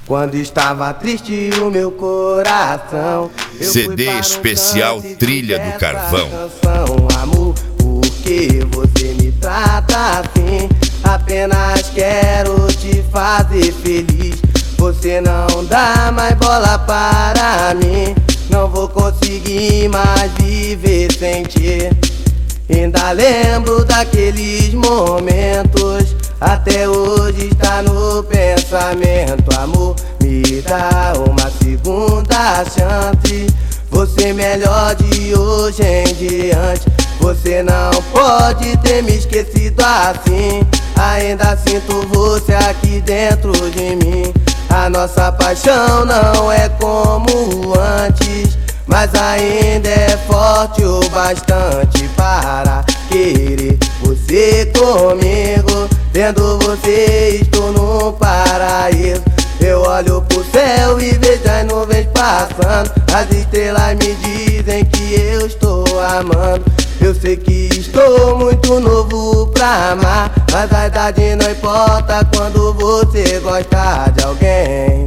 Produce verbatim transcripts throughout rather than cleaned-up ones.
Quando estava triste o meu coração, C D especial Trilha do Carvão. Canção, amor, por que você me trata assim? Apenas quero te fazer feliz. Você não dá mais bola para mim. Não vou conseguir mais viver sem ti. Ainda lembro daqueles momentos, até hoje está no pensamento. Amor, me dá uma segunda chance. Você melhor de hoje em diante. Você não pode ter me esquecido assim. Ainda sinto você aqui dentro de mim. A nossa paixão não é como antes, mas ainda é forte o bastante para querer você comigo. Vendo você estou no paraíso. Eu olho pro céu e vejo as nuvens passando. As estrelas me dizem que eu estou amando. Eu sei que estou muito novo pra amar, mas a idade não importa quando você gosta de alguém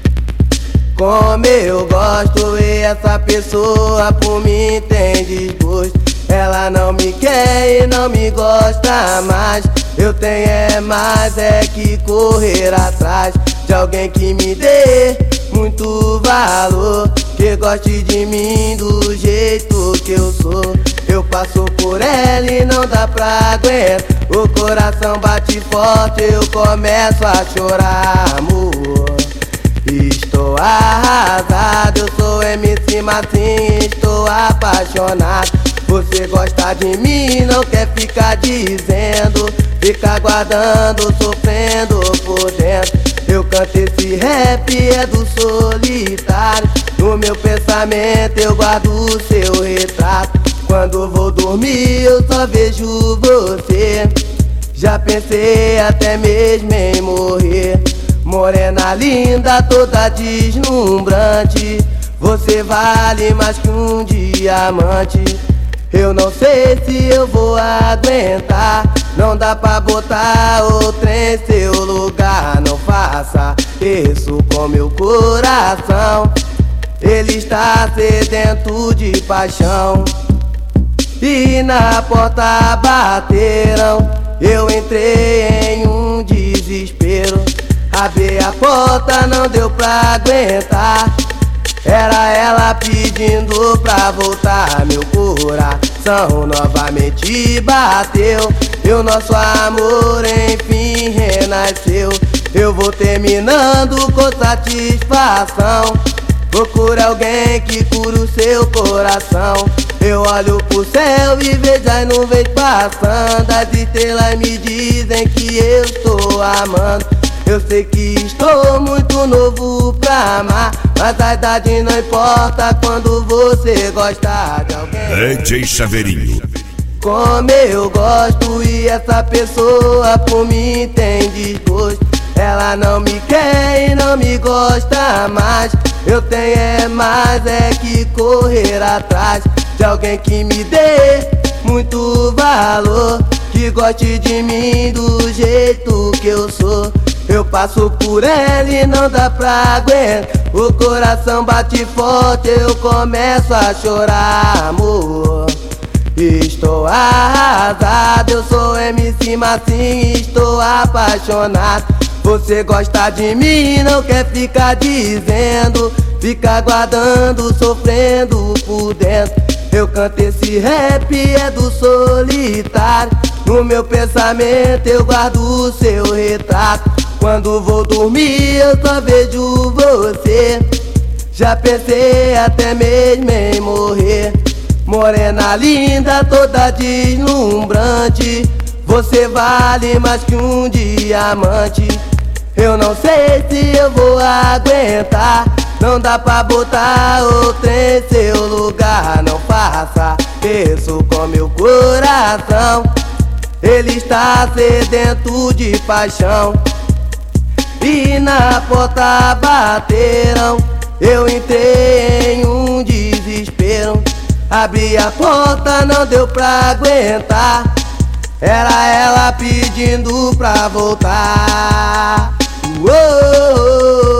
como eu gosto. E essa pessoa por mim tem desgosto. Ela não me quer e não me gosta mais. Eu tenho é mais é que correr atrás de alguém que me dê muito valor, que goste de mim do jeito que eu sou. Eu passo por ela e não dá pra aguentar. O coração bate forte, eu começo a chorar, amor. Estou arrasado, eu sou M C Massinho, estou apaixonado. Você gosta de mim, não quer ficar dizendo, fica guardando, sofrendo por dentro. Eu canto esse rap, é do solitário. No meu pensamento eu guardo o seu retrato. Quando vou dormir eu só vejo você. Já pensei até mesmo em morrer. Morena linda, toda deslumbrante. Você vale mais que um diamante. Eu não sei se eu vou aguentar. Não dá pra botar outra em seu lugar. Não faça isso com meu coração. Ele está sedento de paixão. E na porta bateram. Eu entrei em um desespero. Abri a porta, não deu pra aguentar. Era ela pedindo pra voltar. Meu coração novamente bateu. E o nosso amor enfim renasceu. Eu vou terminando com satisfação. Procura alguém que cura o seu coração. Eu olho pro céu e vejo as nuvens passando. As estrelas me dizem que eu estou amando. Eu sei que estou muito novo pra amar, mas a idade não importa quando você gosta de alguém. D J Chaveirinho. Como eu gosto e essa pessoa por mim tem desgosto. Ela não me quer e não me gosta mais. Eu tenho é mais é que correr atrás de alguém que me dê muito valor, que goste de mim do jeito que eu sou. Eu passo por ela e não dá pra aguentar. O coração bate forte, eu começo a chorar, amor. Estou arrasado, eu sou M C Massinho, estou apaixonado. Você gosta de mim, não quer ficar dizendo, fica guardando, sofrendo por dentro. Eu canto esse rap, é do solitário. No meu pensamento eu guardo o seu retrato. Quando vou dormir eu só vejo você. Já pensei até mesmo em morrer. Morena linda, toda deslumbrante. Você vale mais que um diamante. Eu não sei se eu vou aguentar. Não dá pra botar outra em seu lugar. Não faça isso com meu coração. Ele está sedento de paixão. E na porta bateram. Eu entrei em um desespero. Abri a porta, não deu pra aguentar. Era ela pedindo pra voltar. Uou!